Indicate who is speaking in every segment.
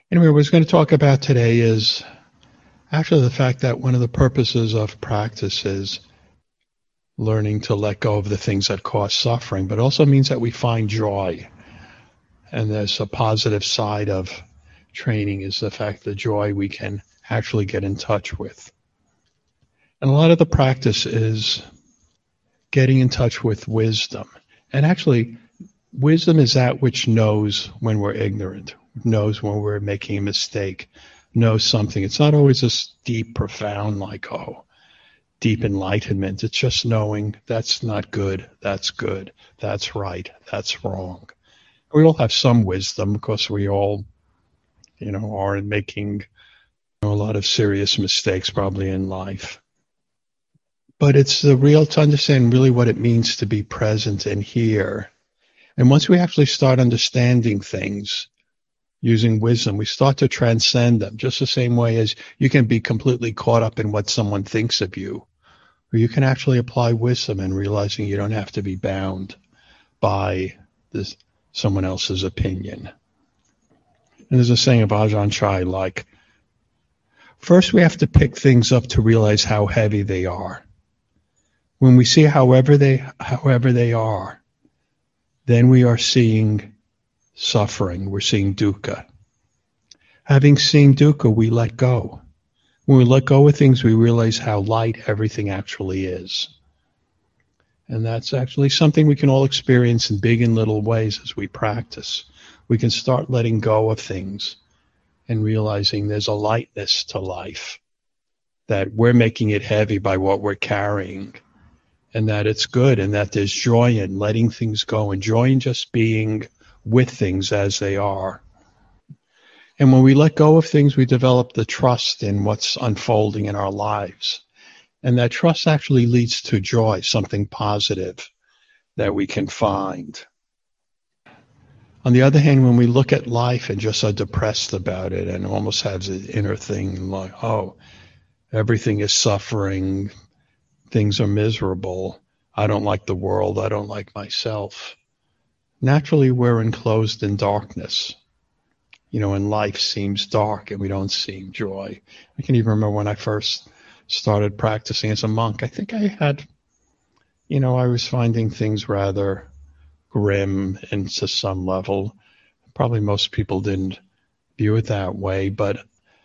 Speaker 1: Anyway, what I was going to talk about today is actually the fact that one of the purposes of practice is learning to let go of the things that cause suffering, but also means that we find joy. And there's a positive side of training is the fact that joy we can actually get in touch with. And a lot of the practice is getting in touch with wisdom. And actually, wisdom is that which knows when we're ignorant, knows when we're making a mistake, knows something. It's not always this deep, profound, like, deep enlightenment. It's just knowing that's not good, that's right, that's wrong. We all have some wisdom because we all, are making a lot of serious mistakes probably in life. But it's the real to understand really what it means to be present and here. And once we actually start understanding things using wisdom, we start to transcend them just the same way as you can be completely caught up in what someone thinks of you, or you can actually apply wisdom and realizing you don't have to be bound by someone else's opinion. And there's a saying of Ajahn Chai, like, first we have to pick things up to realize how heavy they are. When we see however they are, then we are seeing suffering. We're seeing dukkha. Having seen dukkha, we let go. When we let go of things, we realize how light everything actually is. And that's actually something we can all experience in big and little ways as we practice. We can start letting go of things and realizing there's a lightness to life, that we're making it heavy by what we're carrying, and that it's good, and that there's joy in letting things go, and joy in just being with things as they are. And when we let go of things, we develop the trust in what's unfolding in our lives. And that trust actually leads to joy, something positive that we can find. On the other hand, when we look at life and just are depressed about it and almost have the inner thing like, everything is suffering, things are miserable, I don't like the world, I don't like myself. Naturally, we're enclosed in darkness. And life seems dark and we don't see joy. I can even remember when I first started practicing as a monk, I think I had, I was finding things rather grim and to some level. Probably most people didn't view me that way, but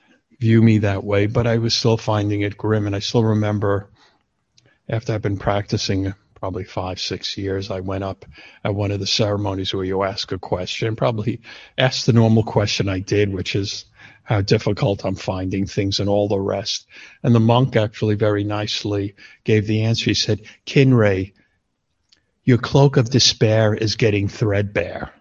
Speaker 1: I was still finding it grim. And I still remember after I've been practicing probably 5-6 years, I went up at one of the ceremonies where you ask a question, probably asked the normal question I did, which is how difficult I'm finding things and all the rest. And the monk actually very nicely gave the answer. He said, Kinrei, your cloak of despair is getting threadbare.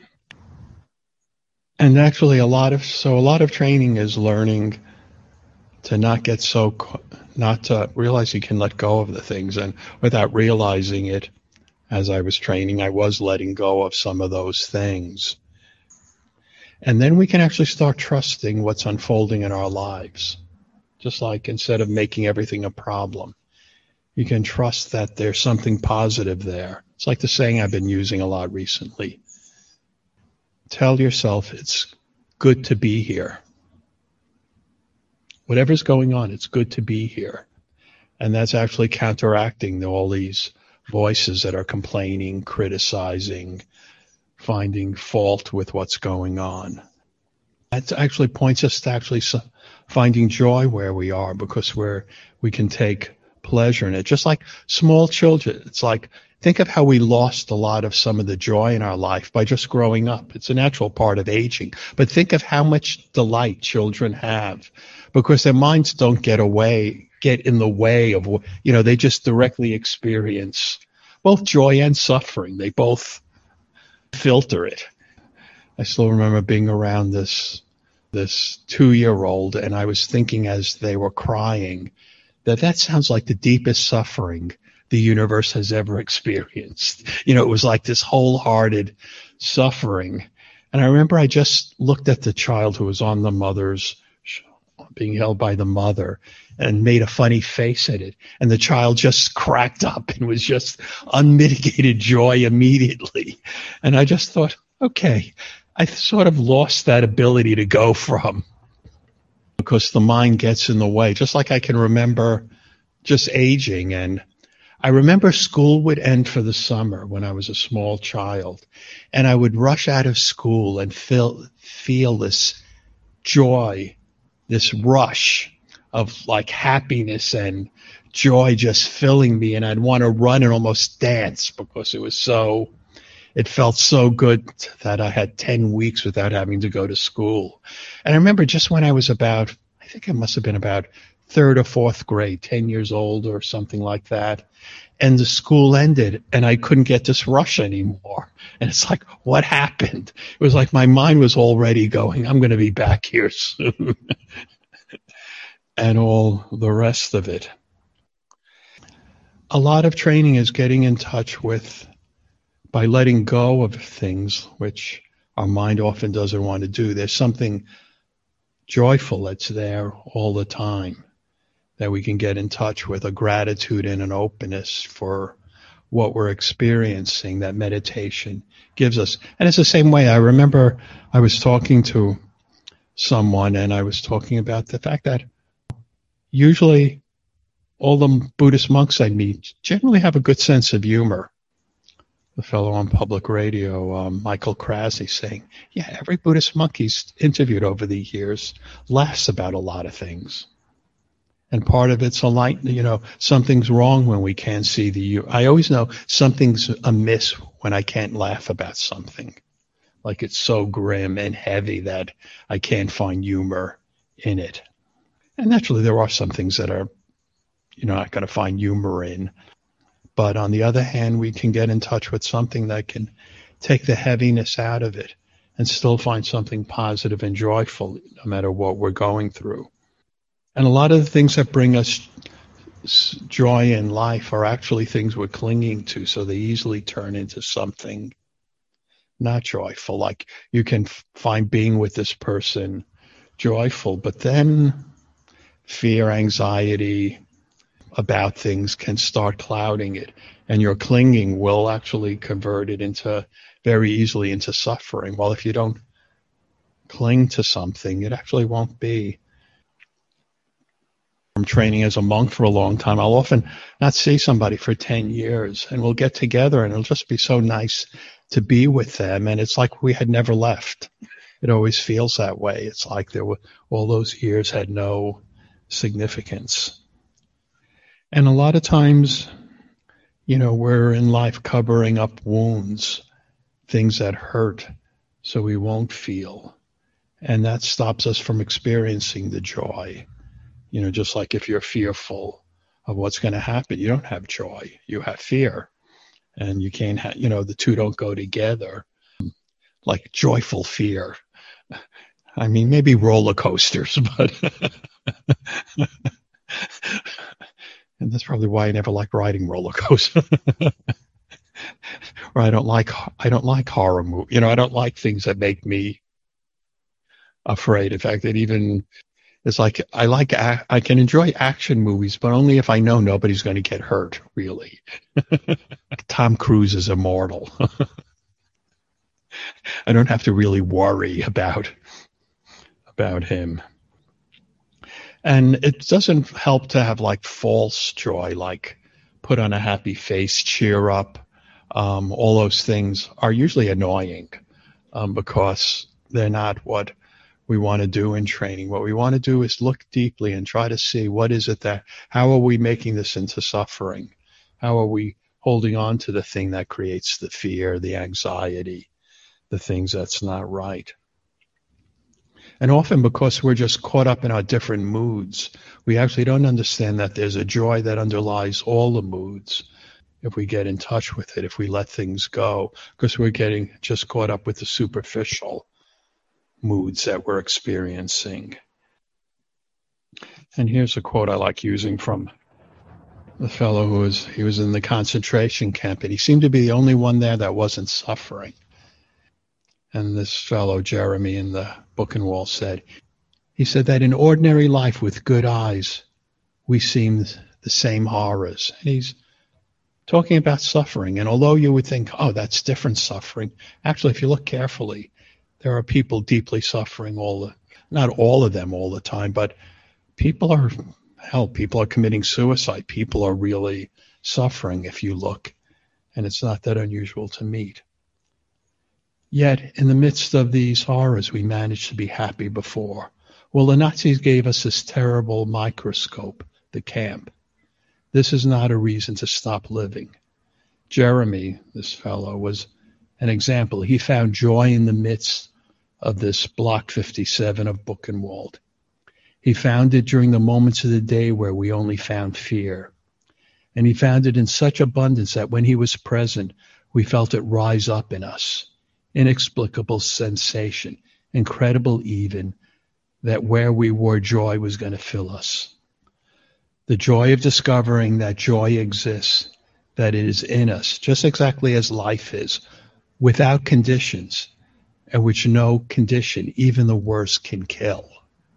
Speaker 1: And actually a lot of training is learning to not to realize you can let go of the things. And without realizing it, as I was training, I was letting go of some of those things. And then we can actually start trusting what's unfolding in our lives. Just like instead of making everything a problem, you can trust that there's something positive there. It's like the saying I've been using a lot recently. Tell yourself it's good to be here. Whatever's going on, it's good to be here. And that's actually counteracting all these voices that are complaining, criticizing, finding fault with what's going on. That actually points us to actually finding joy where we are, because we can take pleasure in it. Just like small children, it's like, think of how we lost a lot of some of the joy in our life by just growing up. It's a natural part of aging. But think of how much delight children have, because their minds don't get in the way of, they just directly experience both joy and suffering. They both filter it. I still remember being around this 2-year-old, and I was thinking as they were crying that sounds like the deepest suffering the universe has ever experienced. It was like this wholehearted suffering. And I remember I just looked at the child who was on the mother's, being held by the mother, and made a funny face at it. And the child just cracked up and was just unmitigated joy immediately. And I just thought, okay, I sort of lost that ability to go from because the mind gets in the way. Just like I can remember just aging. And I remember school would end for the summer when I was a small child. And I would rush out of school and feel this joy, this rush of like happiness and joy just filling me. And I'd want to run and almost dance because it felt so good that I had 10 weeks without having to go to school. And I remember just when I was I think I must have been about third or fourth grade, 10 years old or something like that. And the school ended and I couldn't get this rush anymore. And it's like, what happened? It was like my mind was already going, I'm going to be back here soon. And all the rest of it. A lot of training is getting in touch with, by letting go of things which our mind often doesn't want to do. There's something joyful that's there all the time that we can get in touch with, a gratitude and an openness for what we're experiencing that meditation gives us. And it's the same way. I remember I was talking to someone and I was talking about the fact that usually all the Buddhist monks I meet generally have a good sense of humor. The fellow on public radio, Michael Krasny, saying, yeah, every Buddhist monk he's interviewed over the years laughs about a lot of things. And part of it's something's wrong when we can't see I always know something's amiss when I can't laugh about something. Like it's so grim and heavy that I can't find humor in it. And naturally, there are some things that are, not going to find humor in. But on the other hand, we can get in touch with something that can take the heaviness out of it and still find something positive and joyful, no matter what we're going through. And a lot of the things that bring us joy in life are actually things we're clinging to, so they easily turn into something not joyful. Like you can find being with this person joyful, but then fear, anxiety about things can start clouding it, and your clinging will actually convert it very easily into suffering. Well, if you don't cling to something, it actually won't be. I'm training as a monk for a long time. I'll often not see somebody for 10 years, and we'll get together and it'll just be so nice to be with them. And it's like we had never left. It always feels that way. It's like all those years had no significance. And a lot of times, we're in life covering up wounds, things that hurt, so we won't feel. And that stops us from experiencing the joy. Just like if you're fearful of what's going to happen, you don't have joy, you have fear. And you can't the two don't go together. Like joyful fear. I mean, maybe roller coasters, but and that's probably why I never liked riding roller coasters. Or I don't like horror movies. I don't like things that make me afraid. In fact, it's like I can enjoy action movies, but only if I know nobody's going to get hurt, really. Tom Cruise is immortal. I don't have to really worry about him. And it doesn't help to have like false joy, like put on a happy face, cheer up. All those things are usually annoying because they're not what we want to do in training. What we want to do is look deeply and try to see how are we making this into suffering? How are we holding on to the thing that creates the fear, the anxiety, the things that's not right? And often because we're just caught up in our different moods, we actually don't understand that there's a joy that underlies all the moods if we get in touch with it, if we let things go, because we're getting just caught up with the superficial moods that we're experiencing. And here's a quote I like using from the fellow he was in the concentration camp, and he seemed to be the only one there that wasn't suffering. And this fellow, Jeremy, in the Buchenwald said that in ordinary life with good eyes, we seem the same horrors. And he's talking about suffering. And although you would think, oh, that's different suffering, actually, if you look carefully, there are people deeply suffering not all of them all the time, but people are, people are committing suicide. People are really suffering if you look, and it's not that unusual to meet. Yet, in the midst of these horrors, we managed to be happy before. Well, the Nazis gave us this terrible microscope, the camp. This is not a reason to stop living. Jeremy, this fellow, was an example. He found joy in the midst of this Block 57 of Buchenwald. He found it during the moments of the day where we only found fear. And he found it in such abundance that when he was present, we felt it rise up in us. Inexplicable sensation, incredible even, that where we were, joy was going to fill us. The joy of discovering that joy exists, that it is in us, just exactly as life is, without conditions, and which no condition, even the worst, can kill.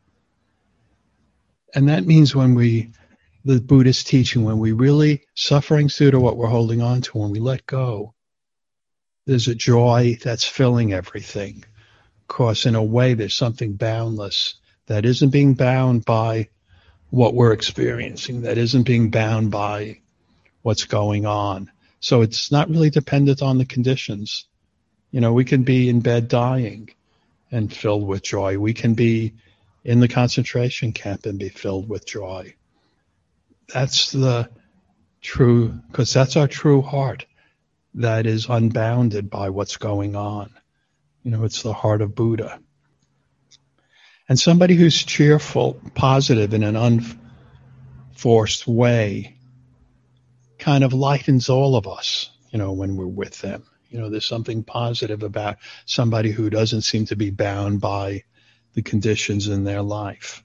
Speaker 1: And that means the Buddhist teaching, when we really, suffering's due to what we're holding on to, when we let go, there's a joy that's filling everything. Of course, in a way, there's something boundless that isn't being bound by what we're experiencing, that isn't being bound by what's going on. So it's not really dependent on the conditions. We can be in bed dying and filled with joy. We can be in the concentration camp and be filled with joy. That's because that's our true heart that is unbounded by what's going on. It's the heart of Buddha. And somebody who's cheerful, positive in an unforced way kind of lightens all of us, when we're with them. There's something positive about somebody who doesn't seem to be bound by the conditions in their life.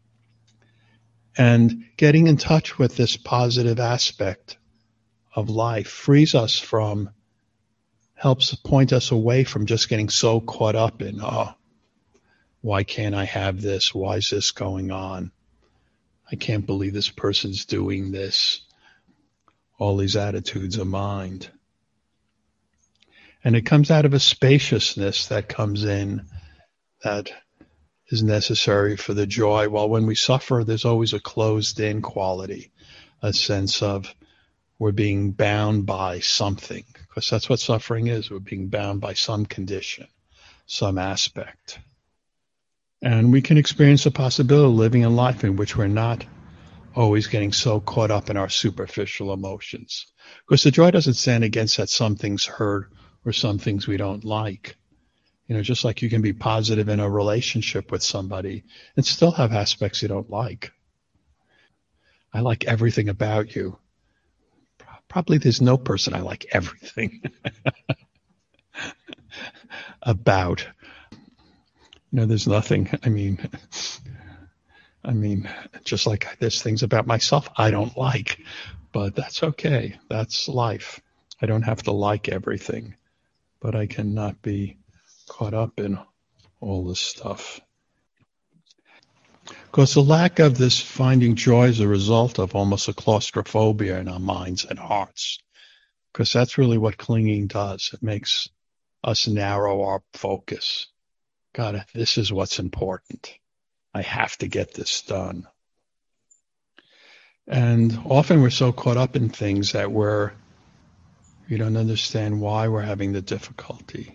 Speaker 1: And getting in touch with this positive aspect of life frees us helps point us away from just getting so caught up in, why can't I have this? Why is this going on? I can't believe this person's doing this. All these attitudes of mind. And it comes out of a spaciousness that comes in that is necessary for the joy. While when we suffer, there's always a closed-in quality, a sense of we're being bound by something, because that's what suffering is. We're being bound by some condition, some aspect. And we can experience the possibility of living a life in which we're not always getting so caught up in our superficial emotions. Because the joy doesn't stand against that some things hurt or some things we don't like. Just like you can be positive in a relationship with somebody and still have aspects you don't like. I like everything about you. Probably there's no person I like everything about. There's nothing. I mean, just like there's things about myself I don't like, but that's okay. That's life. I don't have to like everything, but I cannot be caught up in all this stuff. Because the lack of this finding joy is a result of almost a claustrophobia in our minds and hearts. Because that's really what clinging does. It makes us narrow our focus. God, this is what's important. I have to get this done. And often we're so caught up in things that we don't understand why we're having the difficulty.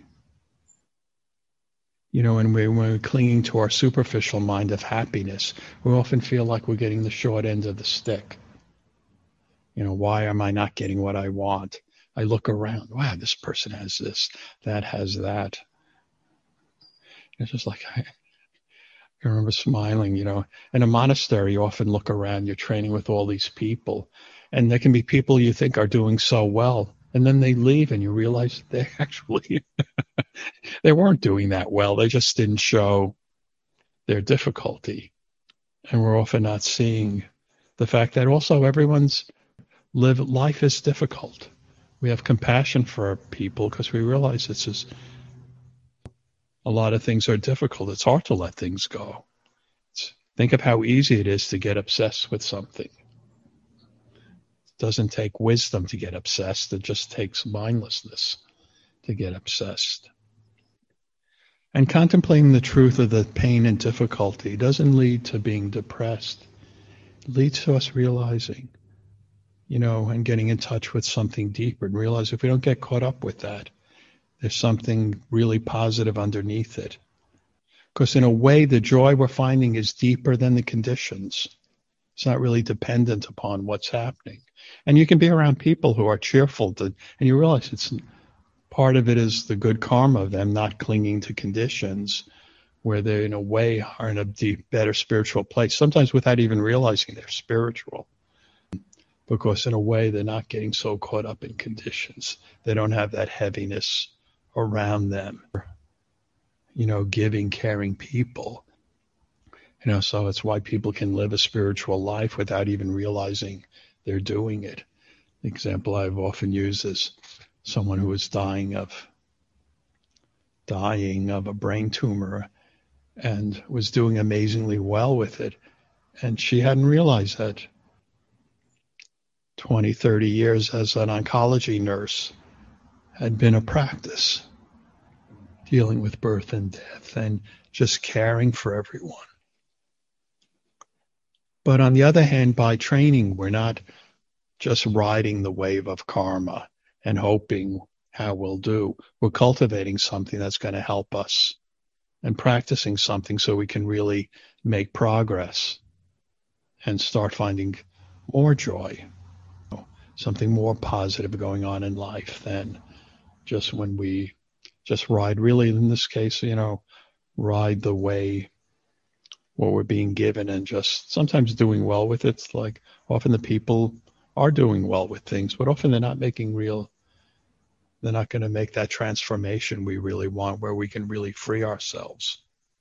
Speaker 1: When we're clinging to our superficial mind of happiness, we often feel like we're getting the short end of the stick. Why am I not getting what I want? I look around. Wow, this person has this, that has that. It's just like I remember smiling, in a monastery, you often look around, you're training with all these people, and there can be people you think are doing so well, and then they leave and you realize they actually, they weren't doing that well. They just didn't show their difficulty. And we're often not seeing the fact that also everyone's life is difficult. We have compassion for people because we realize a lot of things are difficult. It's hard to let things go. Think of how easy it is to get obsessed with something. It doesn't take wisdom to get obsessed. It just takes mindlessness to get obsessed. And contemplating the truth of the pain and difficulty doesn't lead to being depressed. It leads to us realizing, and getting in touch with something deeper and realize if we don't get caught up with that, there's something really positive underneath it. Because in a way, the joy we're finding is deeper than the conditions. It's not really dependent upon what's happening. And you can be around people who are cheerful, and you realize it's part of it is the good karma of them not clinging to conditions, where they, in a way, are in a deep, better spiritual place, sometimes without even realizing they're spiritual. Because in a way, they're not getting so caught up in conditions. They don't have that heaviness around them. Giving, caring people. So it's why people can live a spiritual life without even realizing they're doing it. The example I've often used is someone who was dying of a brain tumor and was doing amazingly well with it. And she hadn't realized that 20, 30 years as an oncology nurse had been a practice, dealing with birth and death and just caring for everyone. But on the other hand, by training, we're not just riding the wave of karma and hoping how we'll do. We're cultivating something that's going to help us and practicing something so we can really make progress and start finding more joy, something more positive going on in life than just when we just ride, really in this case, ride the way what we're being given and just sometimes doing well with it. It's like often the people are doing well with things, but often they're not they're not going to make that transformation we really want where we can really free ourselves.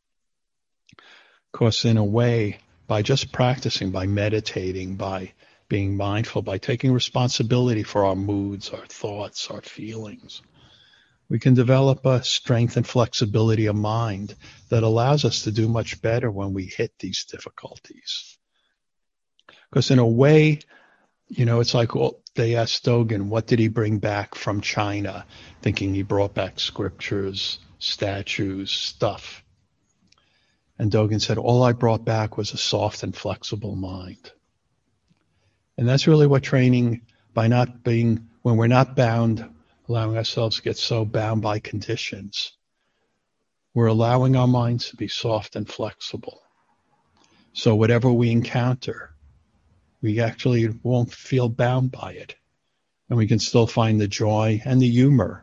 Speaker 1: Of course, in a way, by just practicing, by meditating, by being mindful, by taking responsibility for our moods, our thoughts, our feelings, we can develop a strength and flexibility of mind that allows us to do much better when we hit these difficulties. Because in a way, it's like they asked Dogen, what did he bring back from China? Thinking he brought back scriptures, statues, stuff. And Dogen said, all I brought back was a soft and flexible mind. And that's really what training, when we're not bound, allowing ourselves to get so bound by conditions, we're allowing our minds to be soft and flexible. So whatever we encounter, we actually won't feel bound by it. And we can still find the joy and the humor,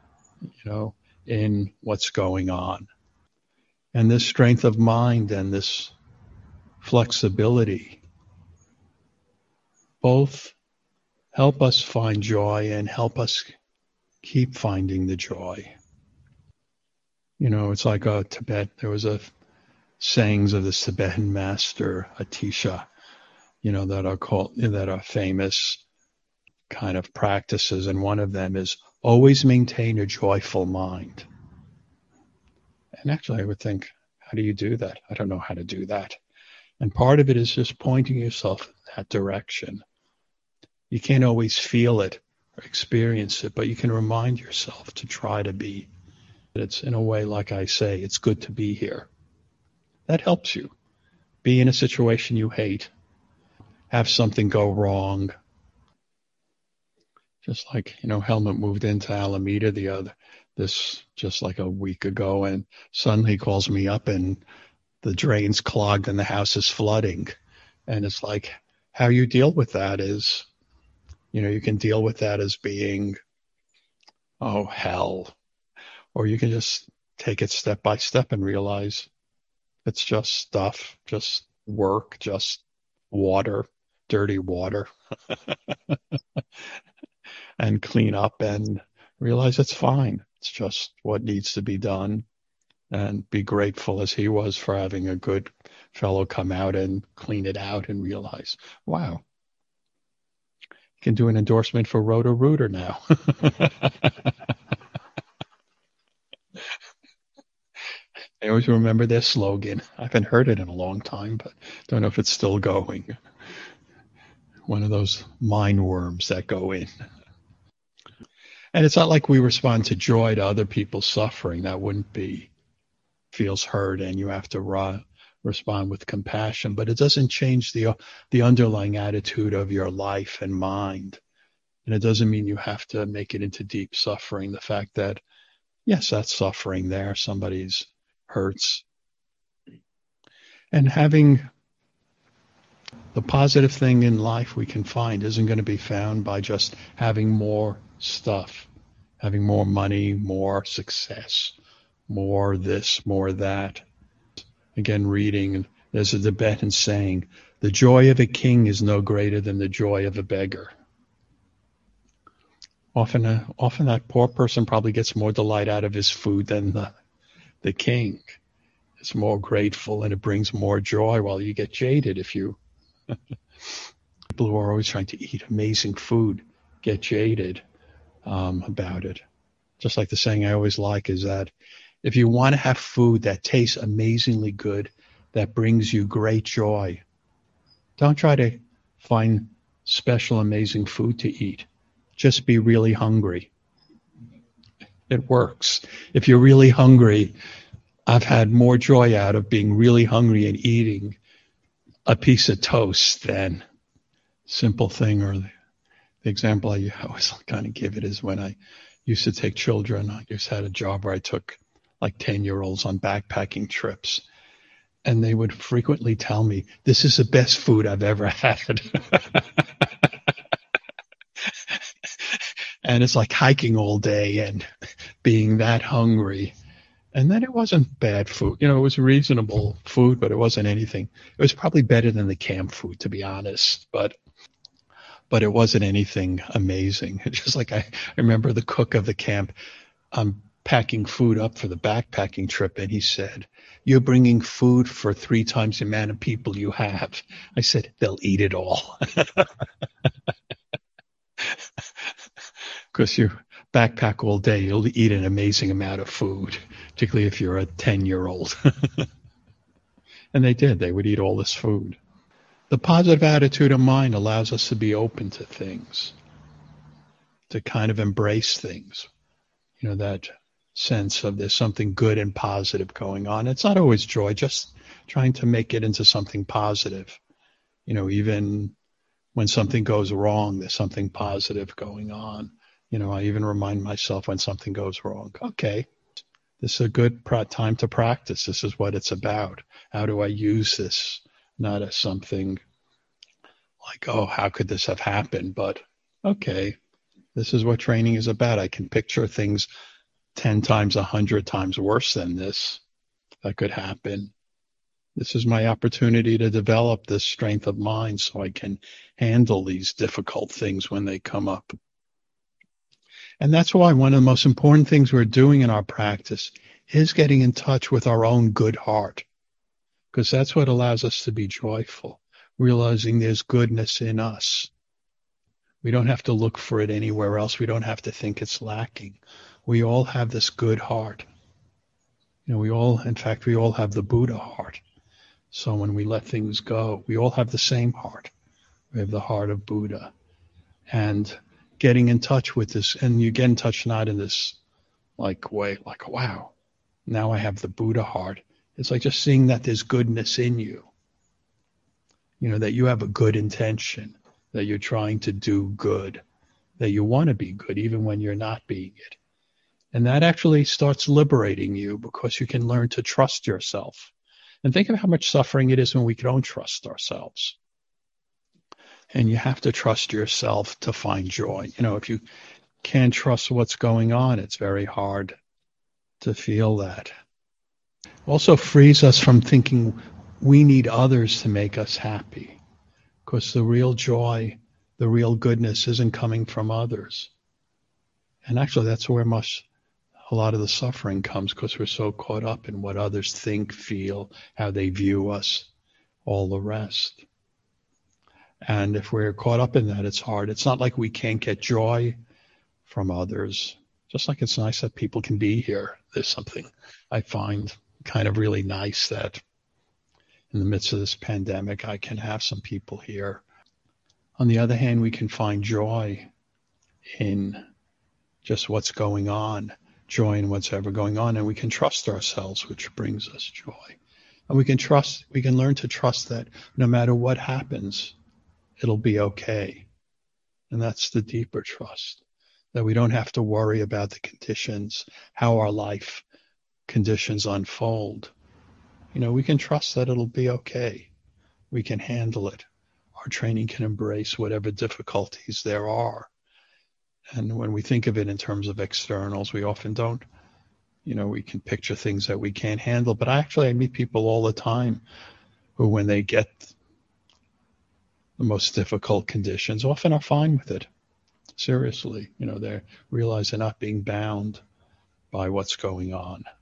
Speaker 1: in what's going on. And this strength of mind and this flexibility both help us find joy and help us keep finding the joy. It's like there was a sayings of the Tibetan master, Atisha, that are famous kind of practices. And one of them is always maintain a joyful mind. And actually I would think, how do you do that? I don't know how to do that. And part of it is just pointing yourself in that direction. You can't always feel it or experience it, but you can remind yourself to try to be. It's in a way, like I say, it's good to be here. That helps you. Be in a situation you hate. Have something go wrong. Just like, Helmut moved into Alameda just like a week ago, and suddenly he calls me up and the drain's clogged and the house is flooding. And it's like, how you deal with that is, you can deal with that as being, oh, hell. Or you can just take it step by step and realize it's just stuff, just work, just water, dirty water, and clean up and realize it's fine. It's just what needs to be done, and be grateful as he was for having a good fellow come out and clean it out and realize, wow, you can do an endorsement for Roto-Rooter now. I always remember their slogan. I haven't heard it in a long time, but don't know if it's still going. One of those mind worms that go in. And it's not like we respond to joy to other people's suffering. That wouldn't be feels hurt and you have to respond with compassion, but it doesn't change the underlying attitude of your life and mind. And it doesn't mean you have to make it into deep suffering. The fact that, yes, that's suffering there. Somebody's hurts. And having the positive thing in life we can find isn't going to be found by just having more stuff, having more money, more success, more this, more that. Again, reading, there's a Tibetan saying, the joy of a king is no greater than the joy of a beggar. Often that poor person probably gets more delight out of his food than the king. It's more grateful and it brings more joy, while you get jaded if you people who are always trying to eat amazing food get jaded about it. Just like the saying I always like is that if you want to have food that tastes amazingly good, that brings you great joy, don't try to find special amazing food to eat. Just be really hungry. It works. If you're really hungry, I've had more joy out of being really hungry and eating a piece of toast than simple thing. Or the example I always kind of give it is when I used to take children. I just had a job where I took like 10-year-olds on backpacking trips. And they would frequently tell me, this is the best food I've ever had. And it's like hiking all day and being that hungry. And then it wasn't bad food. It was reasonable food, but it wasn't anything. It was probably better than the camp food, to be honest. But it wasn't anything amazing. Just like I remember the cook of the camp packing food up for the backpacking trip, and he said, you're bringing food for 3 times the amount of people you have. I said, they'll eat it all. Because you backpack all day, you'll eat an amazing amount of food, particularly if you're a 10-year-old. And they did. They would eat all this food. The positive attitude of mind allows us to be open to things, to kind of embrace things. That sense of there's something good and positive going on. It's not always joy, just trying to make it into something positive. Even when something goes wrong, there's something positive going on. I even remind myself when something goes wrong, okay, this is a good time to practice. This is what it's about. How do I use this? Not as something like, oh, how could this have happened? But, okay, this is what training is about. I can picture things 10 times, 100 times worse than this that could happen. This is my opportunity to develop this strength of mind so I can handle these difficult things when they come up. And that's why one of the most important things we're doing in our practice is getting in touch with our own good heart, because that's what allows us to be joyful, realizing there's goodness in us. We don't have to look for it anywhere else. We don't have to think it's lacking. We all have this good heart. We all have the Buddha heart. So when we let things go, we all have the same heart. We have the heart of Buddha. And getting in touch with this, and you get in touch not in this way, like, wow, now I have the Buddha heart. It's like just seeing that there's goodness in you. That you have a good intention, that you're trying to do good, that you want to be good even when you're not being it. And that actually starts liberating you, because you can learn to trust yourself. And think of how much suffering it is when we don't trust ourselves. And you have to trust yourself to find joy. If you can't trust what's going on, it's very hard to feel that. Also frees us from thinking we need others to make us happy, because the real joy, the real goodness isn't coming from others. And actually that's where a lot of the suffering comes, because we're so caught up in what others think, feel, how they view us, all the rest. And if we're caught up in that, it's hard. It's not like we can't get joy from others. Just like it's nice that people can be here. There's something I find kind of really nice that in the midst of this pandemic, I can have some people here. On the other hand, we can find joy in just what's going on. joy in what's ever going on, and we can trust ourselves, which brings us joy. And we can learn to trust that no matter what happens, it'll be okay. And that's the deeper trust, that we don't have to worry about the conditions, how our life conditions unfold. We can trust that it'll be okay. We can handle it. Our training can embrace whatever difficulties there are. And when we think of it in terms of externals, we often don't. We can picture things that we can't handle. But I meet people all the time who, when they get the most difficult conditions, often are fine with it. Seriously, they realize they're not being bound by what's going on.